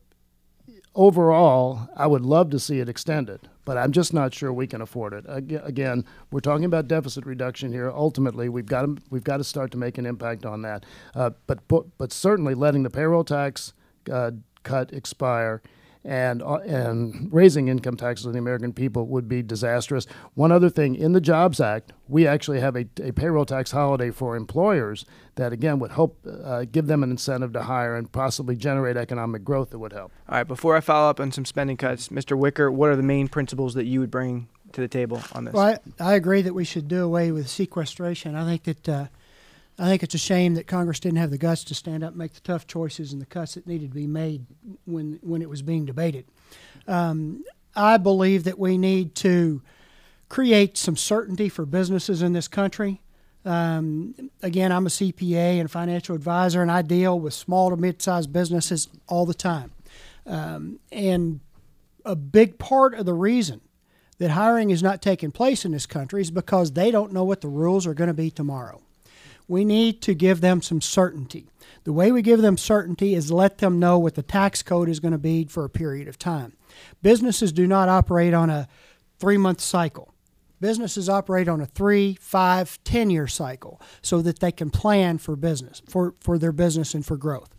Overall, I would love to see it extended, but I'm just not sure we can afford it. Again, we're talking about deficit reduction here. Ultimately, we've got to we've got to start to make an impact on that. Uh, but, but but certainly letting the payroll tax uh, cut expire and uh, and raising income taxes on the American people would be disastrous. One other thing, in the Jobs Act, we actually have a, a payroll tax holiday for employers that, again, would help uh, give them an incentive to hire and possibly generate economic growth that would help.
All right, before I follow up on some spending cuts, Mister Wicker, what are the main principles that you would bring to the table on this?
Well, I, I agree that we should do away with sequestration. I think that uh, I think it's a shame that Congress didn't have the guts to stand up and make the tough choices and the cuts that needed to be made when when it was being debated. Um, I believe that we need to create some certainty for businesses in this country. Um, again, I'm a C P A and financial advisor, and I deal with small to mid-sized businesses all the time. Um, and a big part of the reason that hiring is not taking place in this country is because they don't know what the rules are going to be tomorrow. We need to give them some certainty. The way we give them certainty is let them know what the tax code is going to be for a period of time. Businesses do not operate on a three-month cycle. Businesses operate on a three, five, ten-year cycle so that they can plan for business, for, for their business and for growth.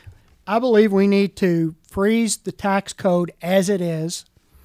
I believe we need to freeze the tax code as it is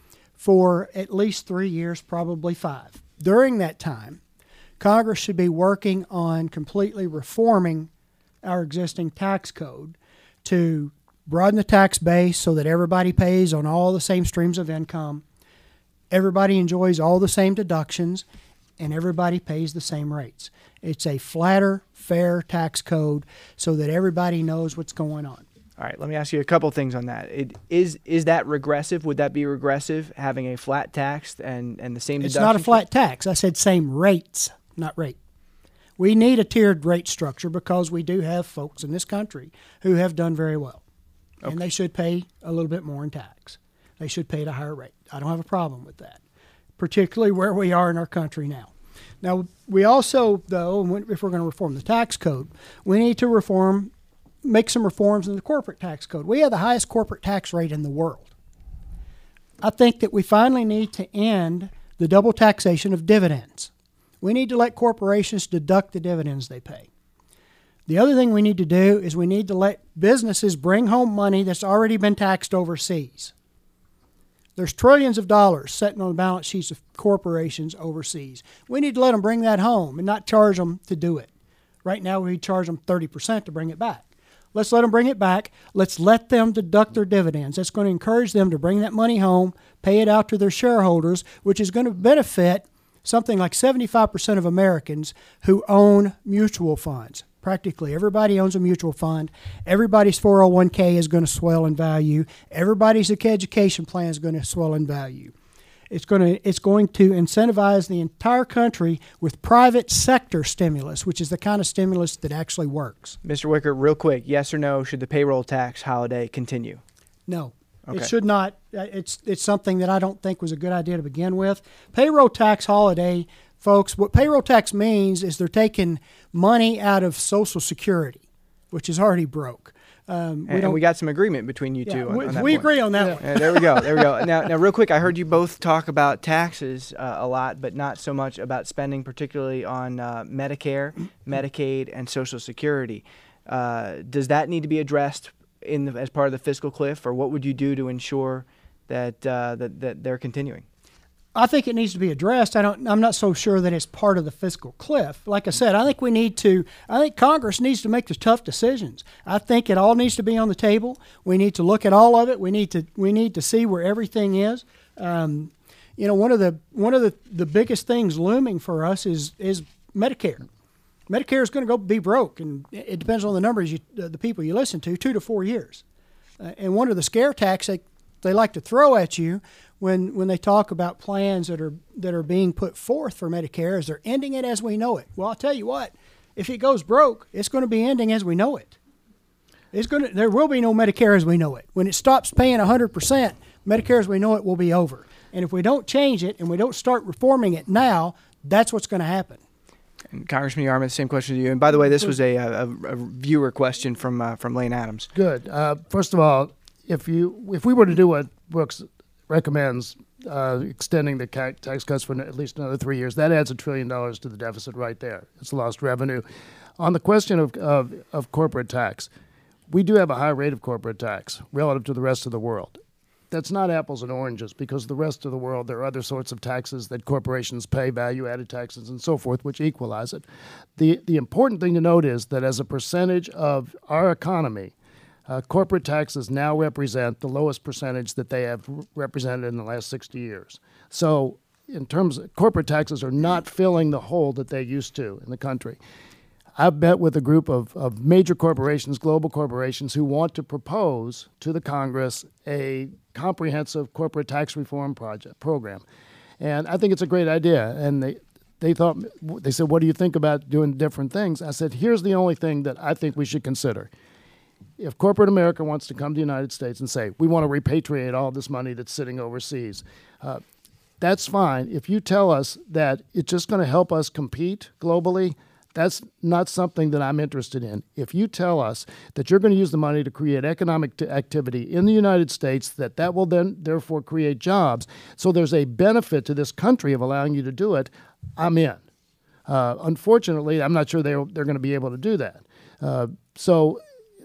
for at least three years, probably five. During that time, Congress should be working on completely reforming our existing tax code to broaden the tax base so that everybody pays on all the same streams of income, everybody enjoys all the same deductions, and everybody pays the same rates. It's a flatter, fair tax code so that everybody knows what's going on.
All right, let me ask you a couple things on that. It, is is that regressive? Would that be regressive, having a flat tax and, and the same deductions?
It's not a flat tax. I said same rates, not rate. We need a tiered rate structure because we do have folks in this country who have done very well. Okay. And they should pay a little bit more in tax. They should pay at a higher rate. I don't have a problem with that, particularly where we are in our country now. Now, we also, though, if we're going to reform the tax code, we need to reform, make some reforms in the corporate tax code. We have the highest corporate tax rate in the world. I think that we finally need to end the double taxation of dividends. We need to let corporations deduct the dividends they pay. The other thing we need to do is we need to let businesses bring home money that's already been taxed overseas. There's trillions of dollars sitting on the balance sheets of corporations overseas. We need to let them bring that home and not charge them to do it. Right now, we charge them thirty percent to bring it back. Let's let them bring it back. Let's let them deduct their dividends. That's going to encourage them to bring that money home, pay it out to their shareholders, which is going to benefit something like seventy-five percent of Americans who own mutual funds. Practically everybody owns a mutual fund. Everybody's four oh one k is going to swell in value. Everybody's education plan is going to swell in value. It's going to it's going to incentivize the entire country with private sector stimulus, which is the kind of stimulus that actually works.
Mister Wicker, real quick, yes or no, should the payroll tax holiday continue?
No.
Okay.
It should not. It's it's something that I don't think was a good idea to begin with. Payroll tax holiday, folks, what payroll tax means is they're taking money out of Social Security, which is already broke. Um, we
and
don't,
we got some agreement between you
yeah,
two on,
we,
on that
we
point.
agree on that
Yeah,
one.
yeah, there we go. There we go. Now, now, real quick, I heard you both talk about taxes uh, a lot, but not so much about spending, particularly on uh, Medicare, Medicaid, and Social Security. Uh, does that need to be addressed in the, as part of the fiscal cliff, or what would you do to ensure that uh, that, that they're continuing?
I think it needs to be addressed. I don't. I'm not so sure that it's part of the fiscal cliff. Like I said, I think we need to. I think Congress needs to make the tough decisions. I think it all needs to be on the table. We need to look at all of it. We need to. We need to see where everything is. Um, you know, one of the one of the, the biggest things looming for us is is Medicare. Medicare is going to go be broke, and it depends on the numbers you, uh, the people you listen to, two to four years. Uh, and one of the scare tactics they, they like to throw at you when when they talk about plans that are that are being put forth for Medicare is they're ending it as we know it. Well, I'll tell you what, if it goes broke, it's going to be ending as we know it. It's going to there will be no Medicare as we know it. When it stops paying one hundred percent, Medicare as we know it will be over. And if we don't change it and we don't start reforming it now, that's what's going to happen.
And Congressman Yarmouth, same question to you. And by the way, this was a, a, a viewer question from uh, from Lane Adams.
Good. Uh, first of all, if you if we were to do what Brooks recommends, uh, extending the ca- tax cuts for at least another three years, that adds a trillion dollars to the deficit right there. It's lost revenue. On the question of, of, of corporate tax, we do have a high rate of corporate tax relative to the rest of the world. That's not apples and oranges, because the rest of the world, there are other sorts of taxes that corporations pay, value-added taxes and so forth, which equalize it. The, the important thing to note is that as a percentage of our economy, Uh, corporate taxes now represent the lowest percentage that they have r- represented in the last sixty years. So in terms of corporate taxes are not filling the hole that they used to in the country. I've met with a group of, of major corporations, global corporations, who want to propose to the Congress a comprehensive corporate tax reform project program. And I think it's a great idea. And they they thought, they said, what do you think about doing different things? I said, here's the only thing that I think we should consider. If corporate America wants to come to the United States and say, we want to repatriate all this money that's sitting overseas, uh, that's fine. If you tell us that it's just going to help us compete globally, that's not something that I'm interested in. If you tell us that you're going to use the money to create economic t- activity in the United States, that that will then therefore create jobs, so there's a benefit to this country of allowing you to do it, I'm in. Uh, unfortunately, I'm not sure they're, they're going to be able to do that. Uh, so...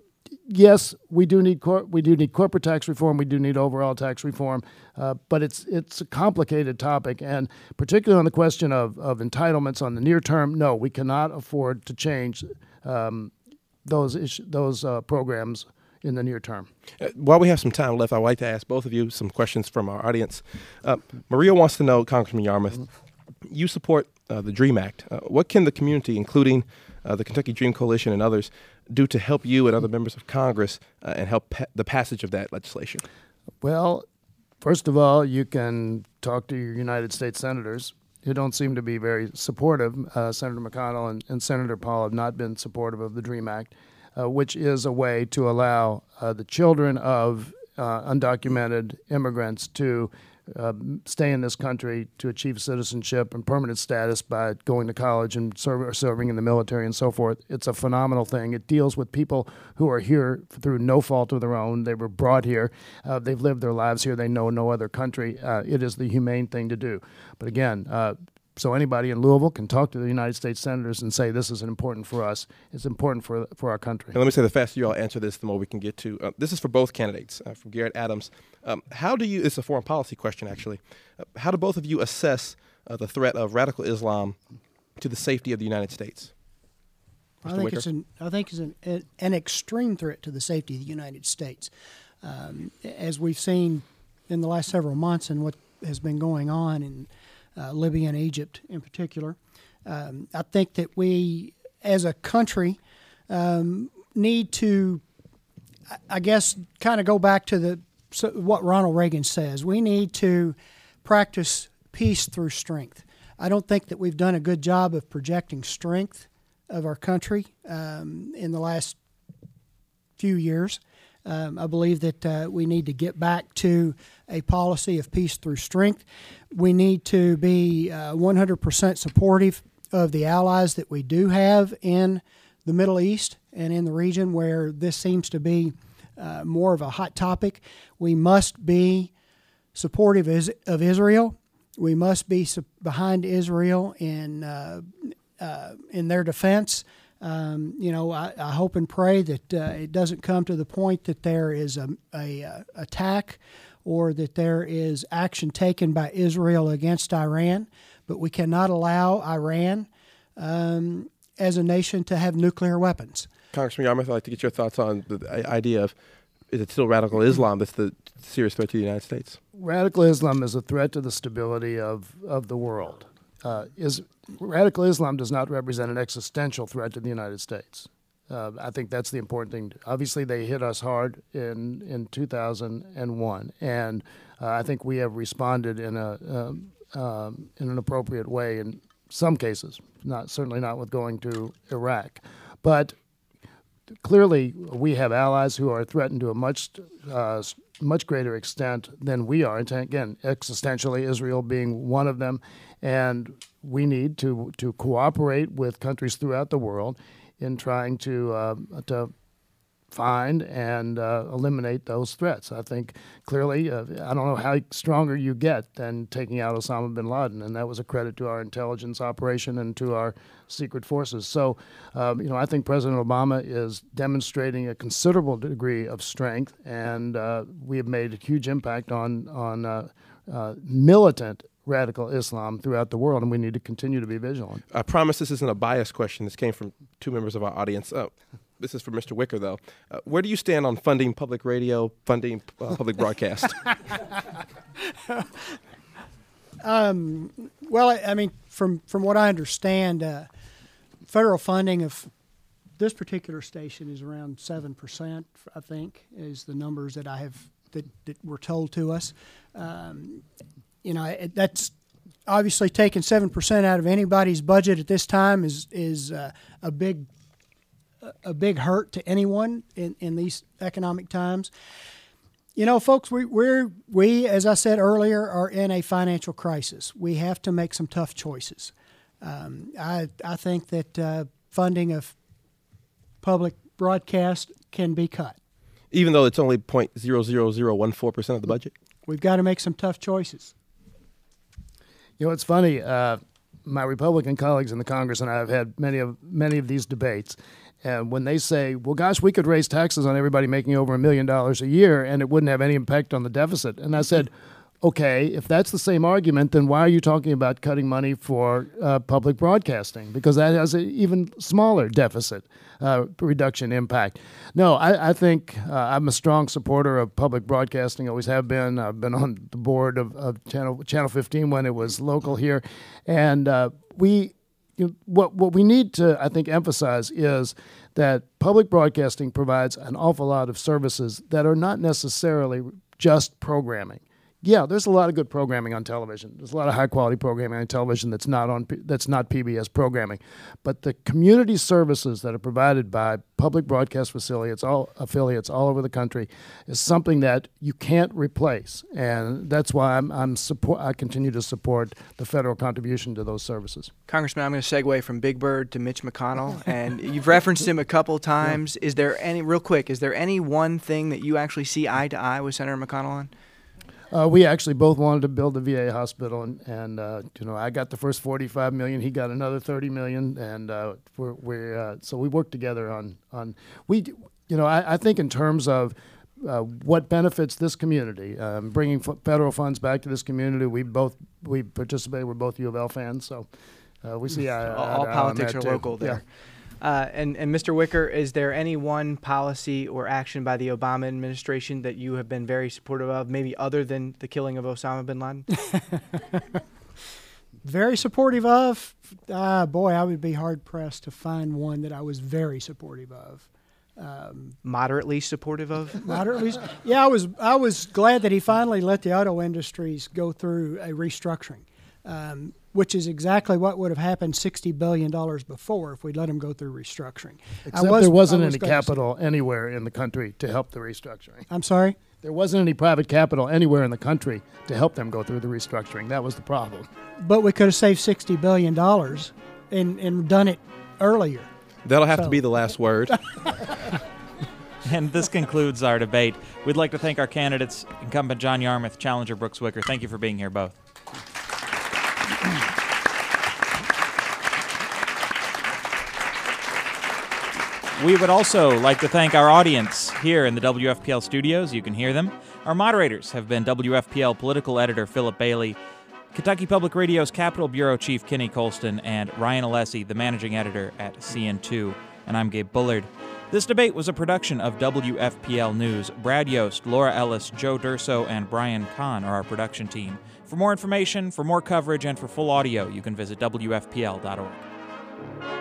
Yes, we do need cor- we do need corporate tax reform. We do need overall tax reform, uh, but it's it's a complicated topic, and particularly on the question of, of entitlements on the near term, no, we cannot afford to change um, those issues, those uh, programs in the near term.
Uh, while we have some time left, I'd like to ask both of you some questions from our audience. Uh, Maria wants to know, Congressman Yarmouth, mm-hmm. you support uh, the DREAM Act. Uh, what can the community, including uh, the Kentucky Dream Coalition and others, do to help you and other members of Congress uh, and help pa- the passage of that legislation?
Well, first of all, you can talk to your United States senators who don't seem to be very supportive. Uh, Senator McConnell and, and Senator Paul have not been supportive of the DREAM Act, uh, which is a way to allow uh, the children of uh, undocumented immigrants to uh, stay in this country to achieve citizenship and permanent status by going to college and serve, or serving in the military and so forth. It's a phenomenal thing. It deals with people who are here through no fault of their own. They were brought here. Uh, they've lived their lives here. They know no other country. Uh, it is the humane thing to do. But again, uh, so anybody in Louisville can talk to the United States senators and say this is important for us. It's important for for our country.
And let me say, the faster you all answer this, the more we can get to. Uh, this is for both candidates, uh, from Garrett Adams. Um, how do you, it's a foreign policy question actually, uh, how do both of you assess uh, the threat of radical Islam to the safety of the United States?
I think, it's an, I think it's an, an extreme threat to the safety of the United States. Um, as we've seen in the last several months and what has been going on in Uh, Libya and Egypt in particular. Um, I think that we, as a country, um, need to, I guess, kind of go back to the so what Ronald Reagan says. We need to practice peace through strength. I don't think that we've done a good job of projecting strength of our country um, in the last few years. Um, I believe that uh, we need to get back to a policy of peace through strength. We need to be uh, one hundred percent supportive of the allies that we do have in the Middle East and in the region where this seems to be uh, more of a hot topic. We must be supportive of Israel. We must be behind Israel in uh, uh, in their defense. Um, you know, I, I hope and pray that uh, it doesn't come to the point that there is a, a, a attack or that there is action taken by Israel against Iran. But we cannot allow Iran um, as a nation to have nuclear weapons.
Congressman Yarmuth, I'd like to get your thoughts on the idea of, is it still radical Islam that's the serious threat to the United States?
Radical Islam is a threat to the stability of, of the world. Uh, is Radical Islam does not represent an existential threat to the United States. Uh, I think that's the important thing. Obviously, they hit us hard in, in two thousand one, and uh, I think we have responded in a um, um, in an appropriate way in some cases. Not certainly not with going to Iraq, but clearly we have allies who are threatened to a much uh, much greater extent than we are. And again, existentially, Israel being one of them. And we need to, to cooperate with countries throughout the world in trying to uh, to find and uh, eliminate those threats. I think clearly, uh, I don't know how stronger you get than taking out Osama bin Laden, and that was a credit to our intelligence operation and to our secret forces. So, um, you know, I think President Obama is demonstrating a considerable degree of strength, and uh, we have made a huge impact on on uh, uh, militant radical Islam throughout the world, and we need to continue to be vigilant.
I promise this isn't a biased question. This came from two members of our audience. Oh, this is for Mister Wicker, though. Uh, where do you stand on funding public radio, funding uh, public broadcast?
um, well, I, I mean, from, from what I understand, uh, federal funding of this particular station is around seven percent, I think, is the numbers that I have that, that were told to us. Um, You know, it, that's obviously taking seven percent out of anybody's budget at this time is is uh, a big a big hurt to anyone in, in these economic times. You know, folks, we we're we as I said earlier are in a financial crisis. We have to make some tough choices. Um, I I think that uh, funding of public broadcast can be cut,
even though it's only zero point zero zero zero one four percent of the budget.
We've got to make some tough choices.
You know, it's funny. Uh, my Republican colleagues in the Congress and I have had many of many of these debates, and when they say, "Well, gosh, we could raise taxes on everybody making over a million dollars a year, and it wouldn't have any impact on the deficit," and I said, "Okay, if that's the same argument, then why are you talking about cutting money for uh, public broadcasting? Because that has an even smaller deficit uh, reduction impact." No, I, I think uh, I'm a strong supporter of public broadcasting, always have been. I've been on the board of, of Channel Channel fifteen when it was local here. And uh, we, you know, what, what we need to, I think, emphasize is that public broadcasting provides an awful lot of services that are not necessarily just programming. Yeah, there's a lot of good programming on television. There's a lot of high-quality programming on television that's not on P- that's not P B S programming. But the community services that are provided by public broadcast affiliates all affiliates all over the country is something that you can't replace, and that's why I'm, I'm support. I continue to support the federal contribution to those services.
Congressman, I'm going to segue from Big Bird to Mitch McConnell, and you've referenced him a couple times. Yeah. Is there any, real quick, is there any one thing that you actually see eye to eye with Senator McConnell on?
Uh, we actually both wanted to build a V A hospital, and, and uh, you know, I got the first forty-five million. He got another thirty million, and uh, we're, we're uh, so we worked together on on we, you know, I, I think in terms of uh, what benefits this community, um, bringing f- federal funds back to this community. We both we participate. We're both U of L fans, so uh, we see eye,
all, all
eye
politics
on
are
that
local
too.
there. Yeah. Uh, and, and Mister Wicker, is there any one policy or action by the Obama administration that you have been very supportive of, maybe other than the killing of Osama bin Laden?
Very supportive of? Uh, boy, I would be hard-pressed to find one that I was very supportive of. Um,
Moderately supportive of?
Moderately? Yeah, I was, I was glad that he finally let the auto industries go through a restructuring. Um, which is exactly what would have happened sixty billion dollars before if we'd let them go through restructuring.
Except
was,
there wasn't
was
any capital anywhere in the country to help the restructuring.
I'm sorry?
There wasn't any private capital anywhere in the country to help them go through the restructuring. That was the problem.
But we could have saved sixty billion dollars and, and done it earlier.
That'll have
so.
to be the last word.
And this concludes our debate. We'd like to thank our candidates, incumbent John Yarmuth, challenger Brooks Wicker. Thank you for being here both. We would also like to thank our audience here in the W F P L studios. You can hear them. Our moderators have been W F P L political editor Philip Bailey, Kentucky Public Radio's Capitol Bureau Chief Kenny Colston, and Ryan Alessi, the managing editor at C N two. And I'm Gabe Bullard. This debate was a production of W F P L News. Brad Yost, Laura Ellis, Joe Durso, and Brian Kahn are our production team. For more information, for more coverage, and for full audio, you can visit W F P L dot org.